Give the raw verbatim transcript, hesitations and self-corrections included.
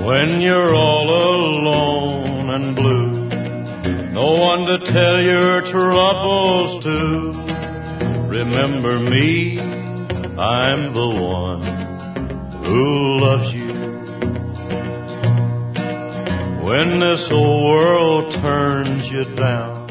When you're all alone and blue, no one to tell your troubles to, remember me, I'm the one who loves you. When this old world turns you down